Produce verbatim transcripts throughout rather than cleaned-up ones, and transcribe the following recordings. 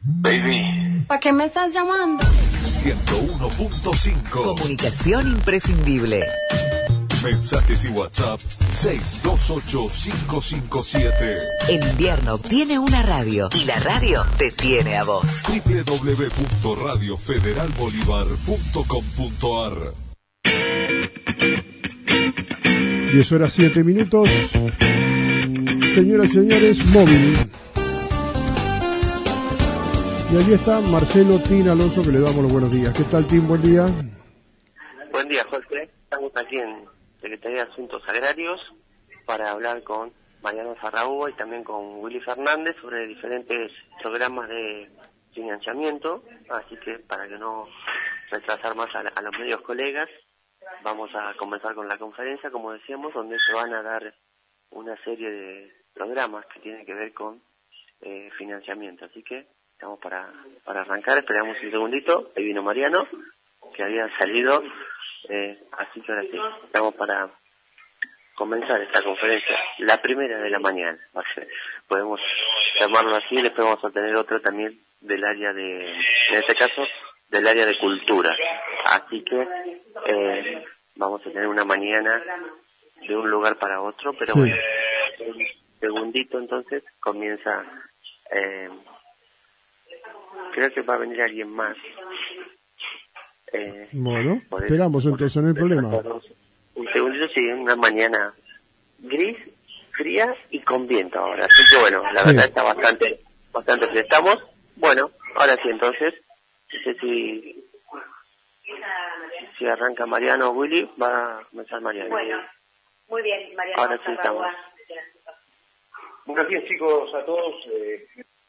Baby. ¿Para qué me estás llamando? ciento uno punto cinco. Comunicación imprescindible. Mensajes y WhatsApp seis dos ocho cinco cinco siete. En invierno tiene una radio y la radio te tiene a vos. doble u doble u doble u punto radio federal bolívar punto com punto a r. diez horas siete minutos. Señoras y señores, móvil. Y allí está Marcelo Tin Alonso, que le damos los buenos días. ¿Qué tal, Tin? Buen día. Buen día, Jorge. Estamos aquí en Secretaría de Asuntos Agrarios para hablar con Mariano Farragúa y también con Willy Fernández sobre diferentes programas de financiamiento. Así que para que no retrasar más a, a los medios colegas, vamos a comenzar con la conferencia, como decíamos, donde se van a dar una serie de programas que tienen que ver con eh, financiamiento. Así que estamos para, para arrancar, esperamos un segundito. Ahí vino Mariano, que había salido, eh, así que ahora sí, estamos para comenzar esta conferencia, la primera de la mañana. Podemos llamarlo así, después vamos a tener otro también del área de, en este caso, del área de cultura. Así que eh, vamos a tener una mañana de un lugar para otro, pero sí. Bueno, un segundito entonces comienza... Eh, creo que va a venir alguien más. Eh, bueno, poder, esperamos entonces, no hay problema. Un segundito, sí, una mañana gris, fría y con viento ahora. Así que bueno, la sí. verdad está bastante bastante fría. Estamos, bueno, ahora sí entonces, no sé si, si arranca Mariano o Willy, va a comenzar Mariano. Bueno, muy bien, Mariano. Ahora sí estamos. Buenos días, chicos, a todos. Eh,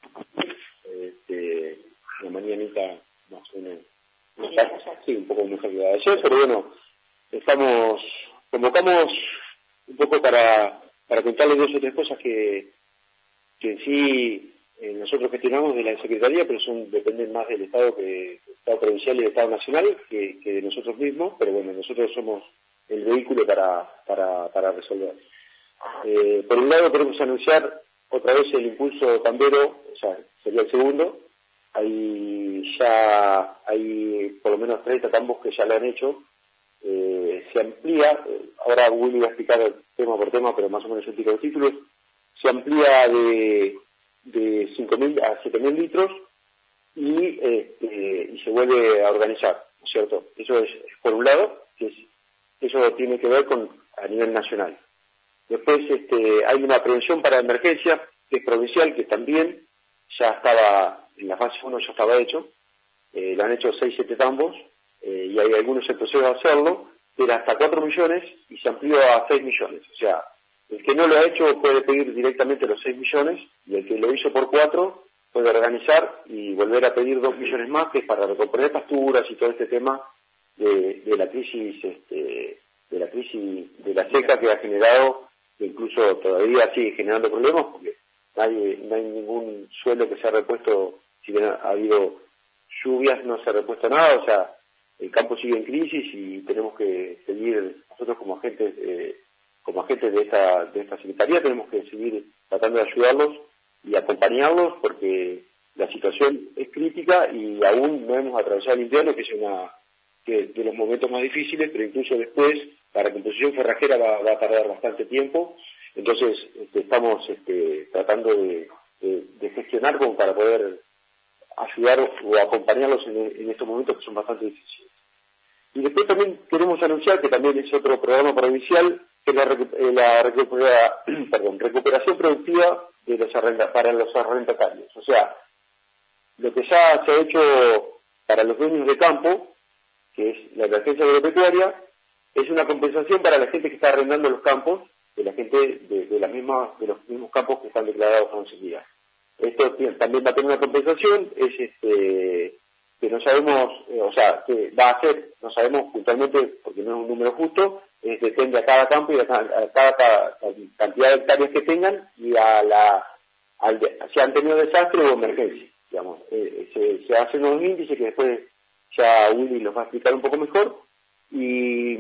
este, la mañanita más o menos, sí, un poco mejor que la de ayer, pero bueno, estamos, convocamos un poco para, para contarles dos o tres cosas que, que en sí eh, nosotros gestionamos de la Secretaría, pero son dependen más del Estado que del Estado provincial y del Estado nacional que, que de nosotros mismos, pero bueno, nosotros somos el vehículo para, para, para resolver. Eh, por un lado queremos anunciar otra vez el impulso tambero, o sea, sería el segundo. Hay ya hay por lo menos treinta tambos que ya lo han hecho. Eh, se amplía, eh, ahora Willy va a explicar tema por tema, pero más o menos un tiro de títulos. Se amplía de, de cinco mil a siete mil litros y, eh, y se vuelve a organizar, ¿no es cierto? Eso es, por un lado, que es, eso tiene que ver con a nivel nacional. Después este, hay una prevención para emergencia, que es provincial, que también ya estaba, en la fase uno ya estaba hecho, eh, lo han hecho seis, siete tambos, eh, y hay algunos en proceso de hacerlo, era hasta cuatro millones y se amplió a seis millones. O sea, el que no lo ha hecho puede pedir directamente los seis millones, y el que lo hizo por cuatro puede organizar y volver a pedir dos millones más, que es para recomponer pasturas y todo este tema de, de la crisis, este, de la crisis de la seca que ha generado, que incluso todavía sigue generando problemas, porque nadie, no hay ningún suelo que se ha repuesto, si bien ha habido lluvias, no se ha repuesto nada, o sea, el campo sigue en crisis y tenemos que seguir, nosotros como agentes, eh, como agentes de esta, de esta secretaría, tenemos que seguir tratando de ayudarlos y acompañarlos, porque la situación es crítica y aún no hemos atravesado el invierno, que es una que, de los momentos más difíciles, pero incluso después la recomposición forrajera va, va a tardar bastante tiempo. Entonces este, estamos este, tratando de, de, de gestionar como para poder ayudar o acompañarlos en, en estos momentos que son bastante difíciles. Y después también queremos anunciar, que también es otro programa provincial, que es la, la recupera, perdón, recuperación productiva de los arrenda, para los arrendatarios. O sea, lo que ya se ha hecho para los dueños de campo, que es la emergencia agropecuaria, es una compensación para la gente que está arrendando los campos, de la gente de, de, la misma, de los mismos campos que están declarados con sequía. Esto también va a tener una compensación, es este que no sabemos, eh, o sea, que va a ser, no sabemos puntualmente, porque no es un número justo, es, depende a cada campo y a cada, a cada, cada cantidad de hectáreas que tengan y a la, al de, si han tenido desastre o emergencia, digamos. Eh, se, se hacen unos índices que después ya Willy los va a explicar un poco mejor. Y,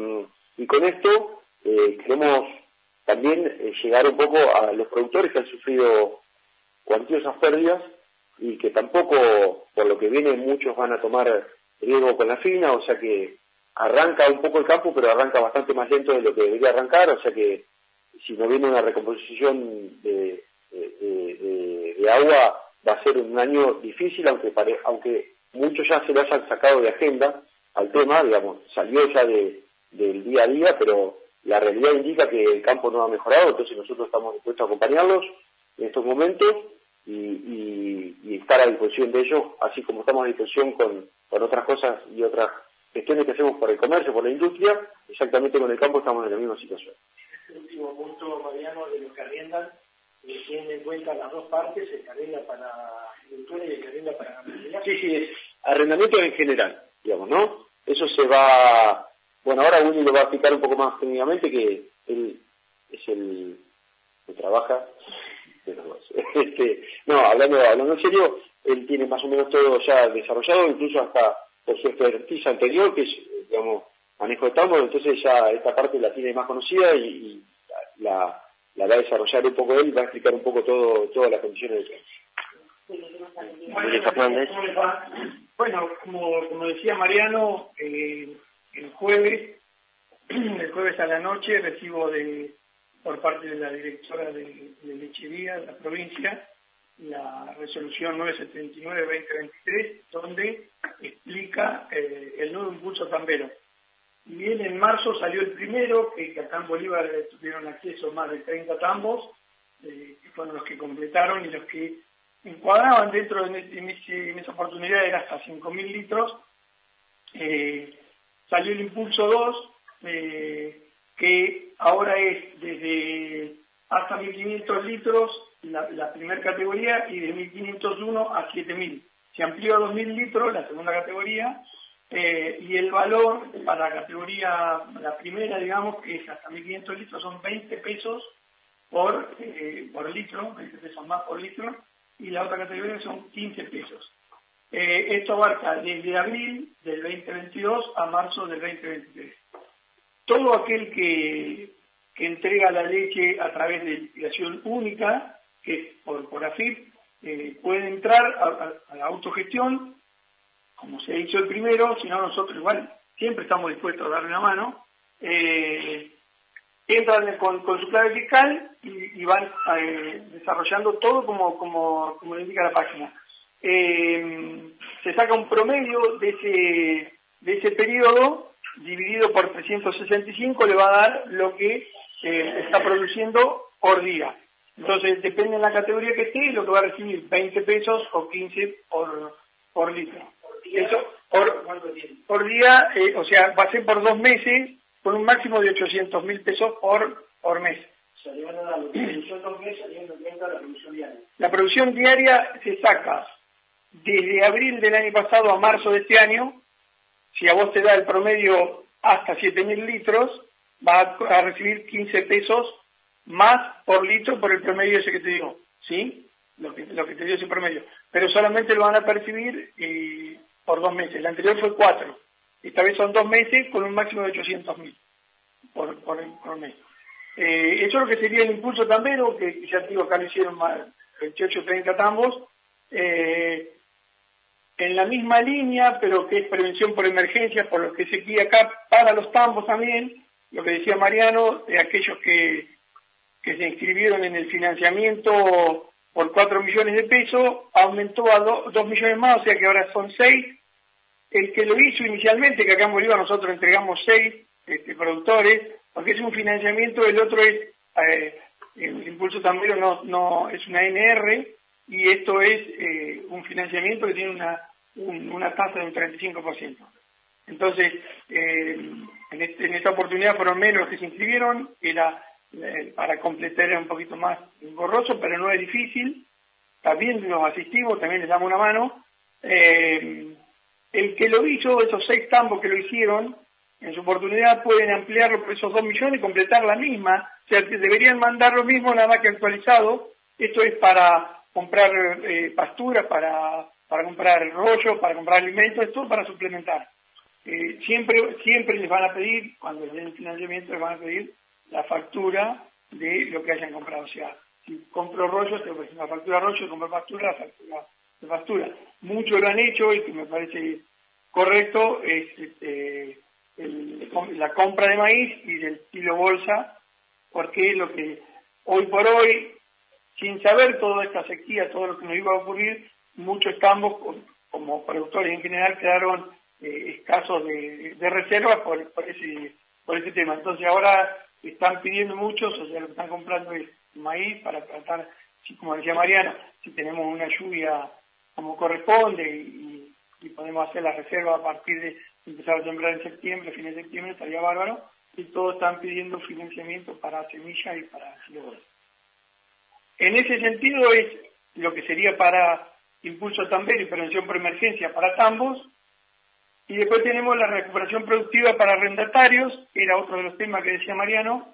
y con esto eh, queremos también eh, llegar un poco a los productores que han sufrido cuantiosas pérdidas y que tampoco, por lo que viene, muchos van a tomar riesgo con la fina, o sea que arranca un poco el campo, pero arranca bastante más lento de lo que debería arrancar, o sea que si no viene una recomposición de, de, de, de agua, va a ser un año difícil, aunque pare, aunque muchos ya se lo hayan sacado de agenda al tema, digamos, salió ya de, del día a día, pero la realidad indica que el campo no ha mejorado, entonces nosotros estamos dispuestos a acompañarlos en estos momentos y, y, y estar a disposición de ellos, así como estamos a disposición con, con otras cosas y otras gestiones que hacemos por el comercio, por la industria, exactamente con el campo estamos en la misma situación. Este último punto, Mariano, de los que arriendan, eh, tienen en cuenta las dos partes, el que arrienda para agricultura y el que arrienda para ganadería. Sí, sí, es arrendamiento en general, digamos, ¿no? Eso se va, bueno, ahora Willy lo va a explicar un poco más técnicamente, que él es el que trabaja, pero, este, no, hablando, hablando en serio, él tiene más o menos todo ya desarrollado, incluso hasta por su expertise anterior, que es, digamos, manejo de tambos, entonces ya esta parte la tiene más conocida y, y la, la va a desarrollar un poco él, va a explicar un poco todo, todas las condiciones del Bueno, bueno, como, como decía Mariano, eh, el jueves, el jueves a la noche recibo de por parte de la directora de, de lechería de la provincia la resolución novecientos setenta y nueve barra veinte veintitrés, donde explica eh, el nuevo impulso tambero. Y bien, en marzo salió el primero, que, que acá en Bolívar tuvieron acceso más de treinta tambos, eh, que fueron los que completaron y los que encuadraban dentro de en, ese, en esa oportunidad era hasta cinco mil litros. Eh, salió el impulso dos, eh, que ahora es desde hasta mil quinientos litros la, la primera categoría y de mil quinientos uno a siete mil. Se amplió a dos mil litros la segunda categoría, eh, y el valor para la categoría, la primera, digamos, que es hasta mil quinientos litros, son veinte pesos por, eh, por litro, veinte pesos más por litro, y la otra categoría son quince pesos. Eh, esto abarca desde abril del veinte veintidós a marzo del veinte veintitrés. Todo aquel que, que entrega la leche a través de liquidación única, que es por, por A F I P, eh, puede entrar a, a, a la autogestión, como se hizo el primero, si no nosotros igual siempre estamos dispuestos a darle una mano. Eh, entran con, con su clave fiscal y, y van eh, desarrollando todo como, como, como le indica la página. Eh, se saca un promedio de ese, de ese periodo, dividido por trescientos sesenta y cinco, le va a dar lo que eh, está produciendo por día. Entonces, depende de la categoría que esté, lo que va a recibir veinte pesos o quince por, por litro. ¿Por día? Eso, por, por día, eh, o sea, va a ser por dos meses, con un máximo de ochocientos mil pesos por, por mes. O sea, le van a dar la producción dos meses, saliendo en cuenta la producción diaria. La producción diaria se saca desde abril del año pasado a marzo de este año. Si a vos te da el promedio hasta siete mil litros, vas a recibir quince pesos más por litro por el promedio ese que te digo, ¿sí? Lo que, lo que te dio ese promedio. Pero solamente lo van a percibir eh, por dos meses. El anterior fue cuatro. Esta vez son dos meses con un máximo de ochocientos mil por, por, por mes. Eh, eso es lo que sería el impulso tambero, que ya te digo, acá lo hicieron más veintiocho, treinta tambos. Eh, en la misma línea, pero que es prevención por emergencia, por lo que se guía acá para los tambos también, lo que decía Mariano, de aquellos que, que se inscribieron en el financiamiento por cuatro millones de pesos, aumentó a dos millones más, o sea que ahora son seis. El que lo hizo inicialmente, que acá en Bolívar nosotros entregamos seis este, productores, porque es un financiamiento, el otro es, eh, el impulso tambero no, no es una N R, y esto es eh, un financiamiento que tiene una, un, una tasa de un treinta y cinco por ciento. Entonces, eh, en, este, en esta oportunidad fueron menos los que se inscribieron, era eh, para completar era un poquito más engorroso, pero no es difícil. También los asistimos, también les damos una mano. Eh, el que lo hizo, esos seis tambos que lo hicieron, en su oportunidad pueden ampliarlo por esos dos millones y completar la misma. O sea, que deberían mandar lo mismo, nada más que actualizado. Esto es para comprar eh, pasturas, para, para comprar rollo, para comprar alimentos, esto para suplementar. Eh, siempre siempre les van a pedir, cuando les den el financiamiento, les van a pedir la factura de lo que hayan comprado. O sea, si compro rollo, tengo que hacer la factura rollo, si compro pastura, la factura de pastura. Muchos lo han hecho y que me parece correcto es este, el, la compra de maíz y del kilo bolsa, porque es lo que hoy por hoy, sin saber toda esta sequía, todo lo que nos iba a ocurrir, muchos campos, como productores en general, quedaron eh, escasos de, de reservas por, por, ese, por ese tema. Entonces ahora están pidiendo muchos, o sea, lo que están comprando es maíz para tratar, como decía Mariano, si tenemos una lluvia como corresponde y, y podemos hacer la reserva a partir de empezar a sembrar en septiembre, fines de septiembre, estaría bárbaro, y todos están pidiendo financiamiento para semillas y para silores. En ese sentido es lo que sería para impulso tambero y prevención por emergencia para tambos, y después tenemos la recuperación productiva para arrendatarios, que era otro de los temas que decía Mariano.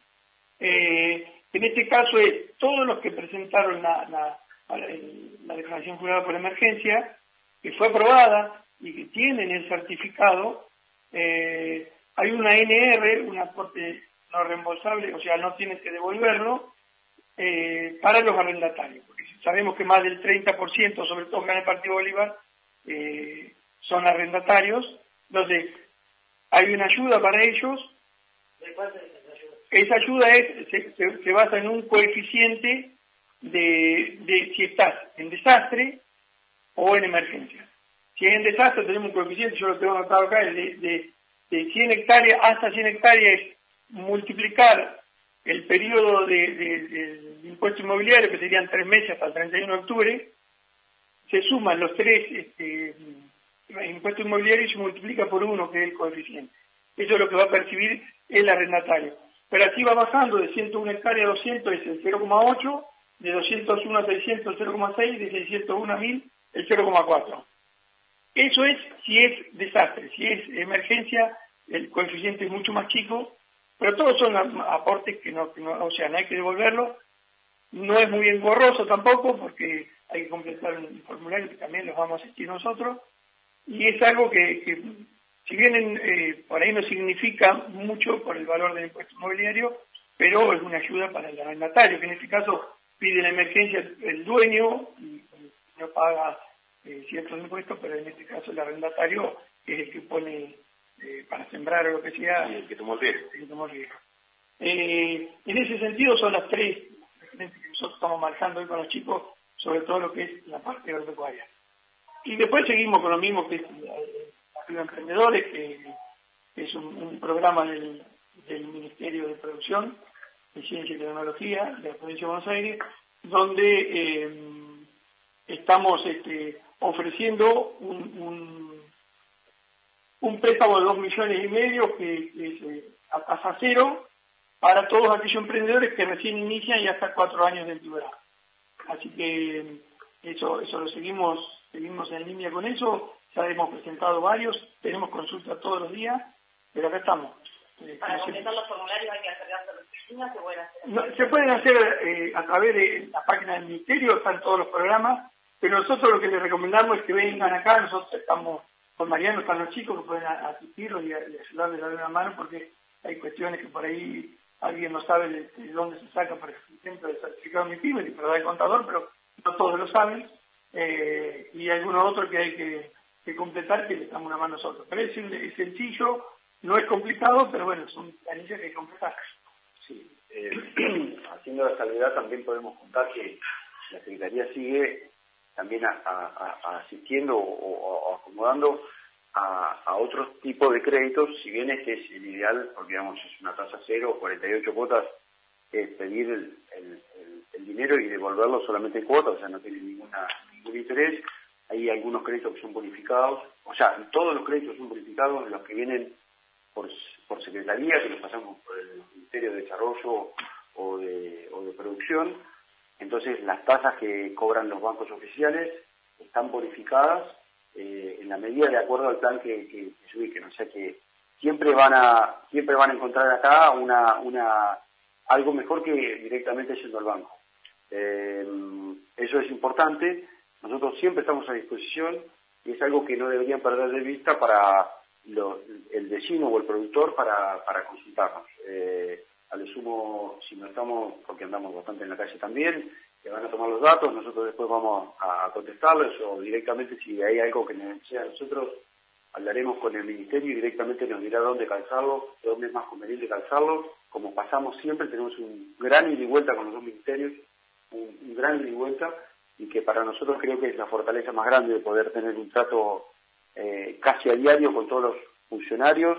Eh, en este caso es todos los que presentaron la, la, la, la declaración jurada por emergencia, que fue aprobada y que tienen el certificado. Eh, hay una N R, un aporte no reembolsable, o sea, no tienes que devolverlo, eh, para los arrendatarios, porque sabemos que más del treinta por ciento, sobre todo acá en el Partido Bolívar, eh, son arrendatarios. Entonces, hay una ayuda para ellos. ¿De cuánto es esa ayuda? Esa ayuda es, se, se, se basa en un coeficiente de, de si estás en desastre o en emergencia. Si es en desastre tenemos un coeficiente, yo lo tengo anotado acá, de, de, de cien hectáreas hasta cien hectáreas, es multiplicar el periodo de, de, de, de impuesto inmobiliario, que serían tres meses hasta el treinta y uno de octubre, se suman los tres este, impuestos inmobiliarios y se multiplica por uno, que es el coeficiente. Eso es lo que va a percibir el arrendatario. Pero así va bajando, de ciento uno hectáreas a doscientos es el cero coma ocho, de doscientos uno a seiscientos el cero coma seis, de seiscientos uno a mil el cero coma cuatro. Eso es si es desastre. Si es emergencia, el coeficiente es mucho más chico, pero todos son aportes que no, que no, o sea, no hay que devolverlo. No es muy engorroso tampoco, porque hay que completar un formulario que también los vamos a asistir nosotros, y es algo que, que si bien eh, por ahí no significa mucho por el valor del impuesto inmobiliario, pero es una ayuda para el arrendatario, que en este caso pide la emergencia el dueño y no paga eh, ciertos impuestos, pero en este caso el arrendatario es el que pone eh, para sembrar o lo que sea. Y el que tomó el riesgo. El que tomó el riesgo. Eh, en ese sentido son las tres referencias que nosotros estamos marcando hoy con los chicos, sobre todo lo que es la parte agropecuaria. Y después seguimos con lo mismo que es Activa Emprendedores, que es un, un programa del, del Ministerio de Producción, de Ciencia y Tecnología de la Provincia de Buenos Aires, donde eh, estamos este, ofreciendo un, un, un préstamo de dos millones y medio que, que es eh, a tasa cero para todos aquellos emprendedores que recién inician y hasta cuatro años de antigüedad. Así que eso, eso lo seguimos, seguimos en línea con eso. Ya hemos presentado varios, tenemos consultas todos los días, pero acá estamos. Eh, Para completar los formularios hay que acercarse a las oficinas, ¿se pueden hacer? No, se pueden hacer eh, a través de la página del Ministerio, están todos los programas, pero nosotros lo que les recomendamos es que vengan acá. Nosotros estamos con Mariano, están los chicos que pueden asistirlos y, y ayudarles a dar una mano, porque hay cuestiones que por ahí alguien no sabe de, de dónde se saca, por ejemplo, el certificado de mi pyme, pero da el contador, pero no todos lo saben, eh, y algunos otros que hay que, que completar, que le damos una mano nosotros. Pero es, es sencillo, no es complicado, pero bueno, son planillas que hay que completar. Sí, eh, haciendo la salvedad también podemos contar que la Secretaría sigue también a, a, a asistiendo o, o acomodando a, a otros tipos de créditos, si bien este es el ideal, porque digamos es una tasa cero, cuarenta y ocho cuotas, es pedir el, el, el, el dinero y devolverlo solamente en cuotas, o sea, no tiene ninguna, ningún interés. Hay algunos créditos que son bonificados, o sea, todos los créditos son bonificados, los que vienen por, por Secretaría, que los pasamos por el Ministerio de Desarrollo o de, o de Producción. Entonces, las tasas que cobran los bancos oficiales están bonificadas eh, en la medida de acuerdo al plan que, que, que se ubiquen. O sea que siempre van a siempre van a encontrar acá una una algo mejor que directamente yendo al banco. Eh, eso es importante. Nosotros siempre estamos a disposición y es algo que no deberían perder de vista para lo, el vecino o el productor para, para consultarnos. Eh, a lo sumo, si no estamos, porque andamos bastante en la calle también, que van a tomar los datos, nosotros después vamos a contestarles o directamente si hay algo que necesita nosotros, hablaremos con el Ministerio y directamente nos dirá dónde calzarlo, dónde es más conveniente calzarlo. Como pasamos siempre, tenemos un gran ida y vuelta con los dos ministerios, un, un gran ida y vuelta, y que para nosotros creo que es la fortaleza más grande de poder tener un trato eh, casi a diario con todos los funcionarios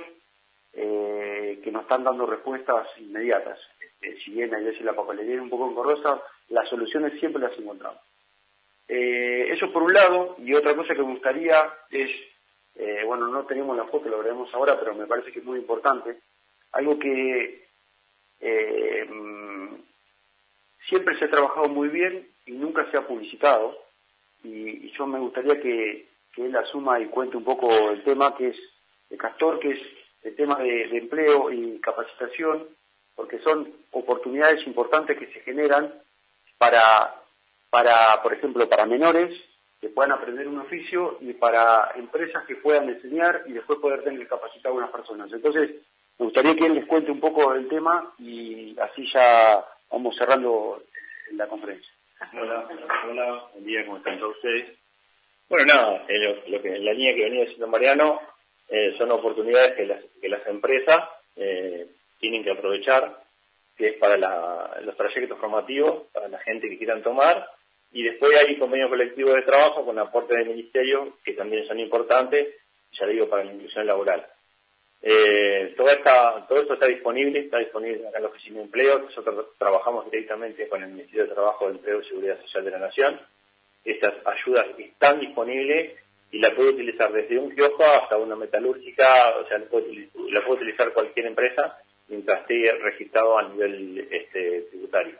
eh, que nos están dando respuestas inmediatas. Eh, si bien a veces la papelería es un poco engorrosa, las soluciones siempre las encontramos. Eh, eso por un lado, y otra cosa que me gustaría es, eh, bueno, no tenemos la foto, lo veremos ahora, pero me parece que es muy importante, algo que eh, siempre se ha trabajado muy bien y nunca se ha publicitado, y, y yo me gustaría que, que él asuma y cuente un poco el tema que es de Castor, que es el tema de, de empleo y capacitación, porque son oportunidades importantes que se generan para, para, por ejemplo, para menores que puedan aprender un oficio y para empresas que puedan enseñar y después poder tener capacitar a unas personas. Entonces, me gustaría que él les cuente un poco el tema y así ya vamos cerrando la conferencia. Hola, hola, buen día, ¿cómo están todos ustedes? Bueno, nada, eh, lo, lo que, la línea que venía diciendo Mariano eh, son oportunidades que las, que las empresas eh, tienen que aprovechar, que es para la, los trayectos formativos, para la gente que quieran tomar, y después hay convenios colectivos de trabajo con aporte del Ministerio, que también son importantes, ya digo, para la inclusión laboral. Eh, toda esta, todo esto está disponible, está disponible acá en la Oficina de Empleo. Nosotros trabajamos directamente con el Ministerio de Trabajo, de Empleo y Seguridad Social de la Nación. Estas ayudas están disponibles y la puede utilizar desde un kiosco hasta una metalúrgica, o sea, la puede, la puede utilizar cualquier empresa mientras esté registrado a nivel este, tributario.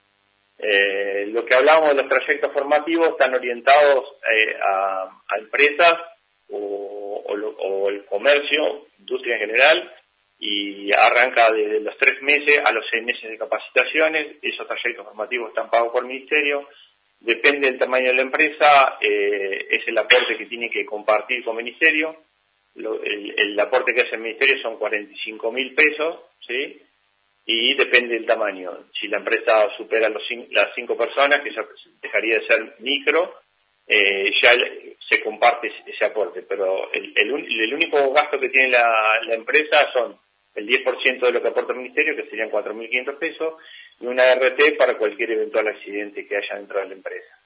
Eh, lo que hablábamos de los trayectos formativos están orientados eh, a, a empresas o, o, lo, o el comercio, industria en general, y arranca desde los tres meses a los seis meses de capacitaciones. Esos trayectos formativos están pagos por el Ministerio. Depende del tamaño de la empresa, eh, es el aporte que tiene que compartir con el Ministerio. Lo, el, el aporte que hace el Ministerio son cuarenta y cinco mil pesos, ¿sí? Y depende del tamaño. Si la empresa supera los cinco, las cinco personas, que ya dejaría de ser micro, eh, ya se comparte ese aporte. Pero el, el, el único gasto que tiene la, la empresa son el diez por ciento de lo que aporta el Ministerio, que serían cuatro mil quinientos pesos, y una R T para cualquier eventual accidente que haya dentro de la empresa.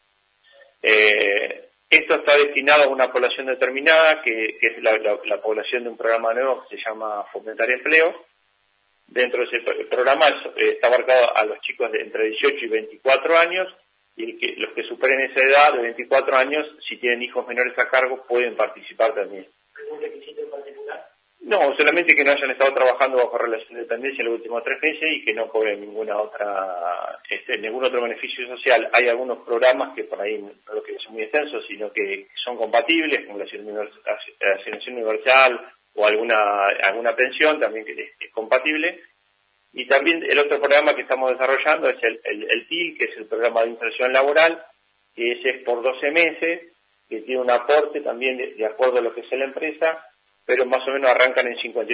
Eh, esto está destinado a una población determinada, que, que es la, la, la población de un programa nuevo que se llama Fomentar Empleo. Dentro de ese programa está abarcado a los chicos de entre dieciocho y veinticuatro años, y que los que superen esa edad de veinticuatro años, si tienen hijos menores a cargo, pueden participar también. ¿Algún requisito en particular? No, solamente que no hayan estado trabajando bajo relación de dependencia en los últimos tres meses y que no cobren ninguna otra, este, ningún otro beneficio social. Hay algunos programas que por ahí no lo que son muy extensos, sino que son compatibles, como la asignación universal o alguna alguna pensión también que es, es compatible. Y también el otro programa que estamos desarrollando es el, el, el T I L, que es el programa de inserción laboral, que ese es por doce meses, que tiene un aporte también de, de acuerdo a lo que sea la empresa, pero más o menos arrancan en cincuenta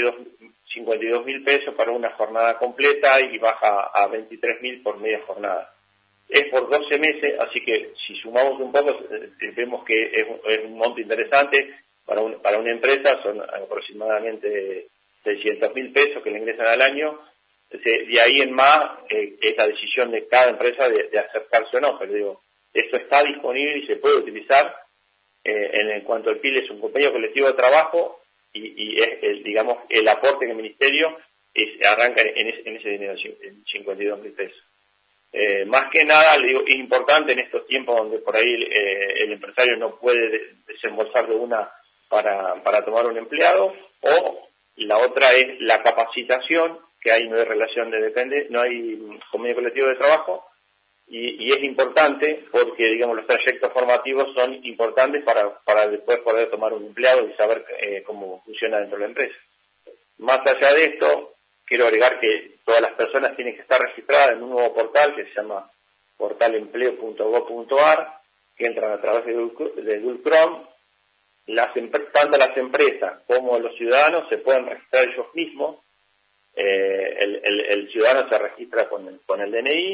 y dos mil pesos para una jornada completa y baja a veintitrés mil por media jornada. Es por doce meses, así que si sumamos un poco, eh, vemos que es, es un monto interesante para, un, para una empresa, son aproximadamente seiscientos mil pesos que le ingresan al año. Entonces, de ahí en más, eh, es la decisión de cada empresa de, de acercarse o no, pero digo, esto está disponible y se puede utilizar. Eh, en, en cuanto al P I L, es un convenio colectivo de trabajo, y, y es, el, digamos, el aporte en el Ministerio es, arranca en ese, en ese dinero, en cincuenta y dos mil pesos. Eh, más que nada, le digo, es importante en estos tiempos donde por ahí eh, el empresario no puede desembolsar de una para, para tomar un empleado, o la otra es la capacitación, que ahí no hay relación de depende, no hay convenio colectivo de trabajo, y, y es importante porque, digamos, los trayectos formativos son importantes para, para después poder tomar un empleado y saber eh, cómo funciona dentro de la empresa. Más allá de esto, quiero agregar que todas las personas tienen que estar registradas en un nuevo portal que se llama portal empleo punto gob punto ar, que entran a través de Google, de Google Chrome. Las, tanto las empresas como los ciudadanos se pueden registrar ellos mismos. Eh, el, el, el ciudadano se registra con el, con el D N I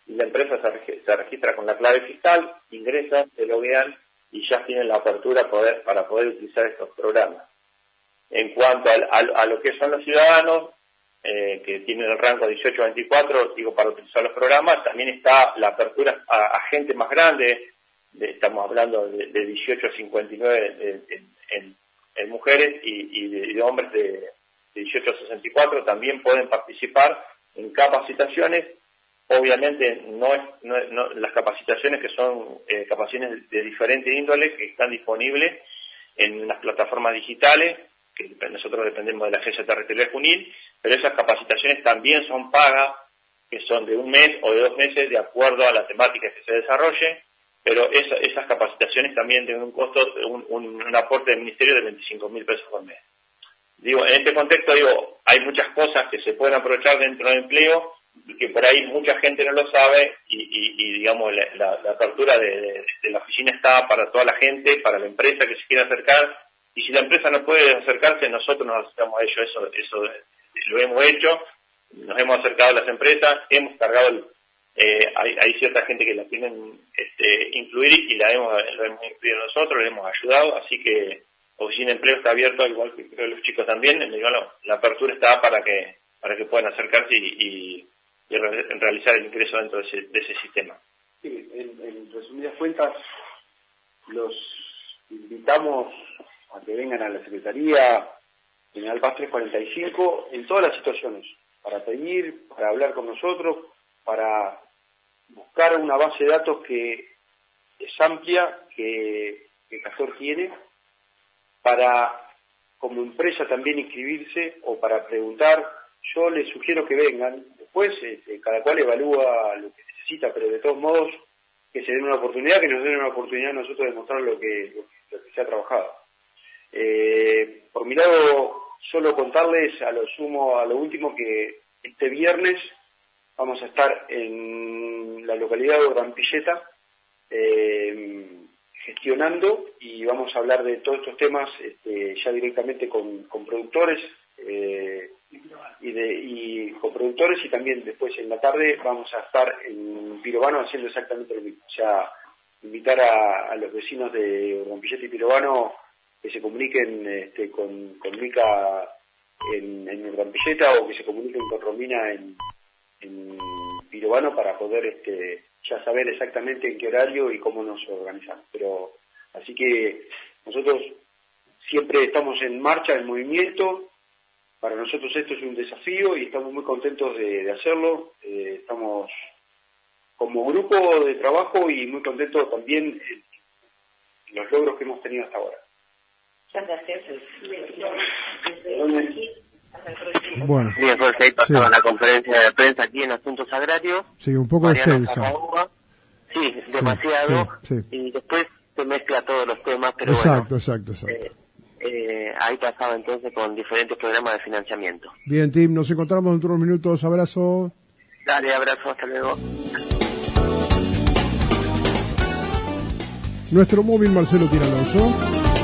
y la empresa se, reg se registra con la clave fiscal, ingresan, se loguean y ya tienen la apertura poder, para poder utilizar estos programas. En cuanto a, a, a lo que son los ciudadanos, eh, que tienen el rango dieciocho a veinticuatro, digo, para utilizar los programas, también está la apertura a, a gente más grande, de, estamos hablando de, de dieciocho a cincuenta y nueve en, en, en mujeres y, y de, de hombres de, de dieciocho a sesenta y cuatro, también pueden participar en capacitaciones. Obviamente no es no, no, las capacitaciones que son eh, capacitaciones de, de diferente índole que están disponibles en las plataformas digitales, que nosotros dependemos de la Agencia Territorial Junín, pero esas capacitaciones también son pagas, que son de un mes o de dos meses de acuerdo a la temática que se desarrolle, pero esa, esas capacitaciones también tienen un costo, un, un, un aporte del Ministerio de veinticinco mil pesos por mes. Digo, en este contexto, digo, hay muchas cosas que se pueden aprovechar dentro del empleo, que por ahí mucha gente no lo sabe, y, y, y digamos, la, la, la apertura de, de, de la oficina está para toda la gente, para la empresa que se quiera acercar, y si la empresa no puede acercarse, nosotros nos acercamos a ello, eso, eso lo hemos hecho, nos hemos acercado a las empresas, hemos cargado, el, eh, hay, hay cierta gente que la tienen este, incluir y la hemos, lo hemos incluido nosotros, le hemos ayudado, así que Oficina de Empleo está abierto, igual que creo los chicos también, digo, no, la apertura está para que para que puedan acercarse y, y, y re, realizar el ingreso dentro de ese, de ese sistema. Sí, en, en resumidas cuentas, los invitamos a que vengan a la Secretaría General Paz trescientos cuarenta y cinco en todas las situaciones, para pedir, para hablar con nosotros, para buscar una base de datos que es amplia, que, que Castor tiene, para como empresa también inscribirse o para preguntar. Yo les sugiero que vengan, después este, cada cual evalúa lo que necesita, pero de todos modos que se den una oportunidad, que nos den una oportunidad a nosotros de mostrar lo que, lo que, lo que se ha trabajado. Eh, por mi lado, solo contarles a lo sumo, a lo último, que este viernes vamos a estar en la localidad de Urdampilleta eh, gestionando, y vamos a hablar de todos estos temas este, ya directamente con, con productores eh, y, de, y con productores, y también después en la tarde vamos a estar en Pirovano haciendo exactamente lo mismo, o sea, invitar a, a los vecinos de Urdampilleta y Pirovano que se comuniquen este, con, con Mica en, en Urdampilleta, o que se comuniquen con Romina en, en Pirovano, para poder este, ya saber exactamente en qué horario y cómo nos organizamos. Pero así que nosotros siempre estamos en marcha, en movimiento. Para nosotros esto es un desafío y estamos muy contentos de, de hacerlo. Eh, estamos como grupo de trabajo y muy contentos también en los logros que hemos tenido hasta ahora. Bueno, bien, Jorge, ahí pasaba sí. la conferencia de prensa aquí en Asuntos Agrarios. Sí, un poco Mariano extensa. Zarraúa. Sí, demasiado. Sí, sí. Y después se mezcla todos los temas, pero Exacto, bueno. exacto, exacto. Eh, eh, ahí pasaba entonces con diferentes programas de financiamiento. Bien, Tim, nos encontramos dentro de unos minutos. Abrazo. Dale, abrazo, hasta luego. Nuestro móvil Marcelo Tiralonso.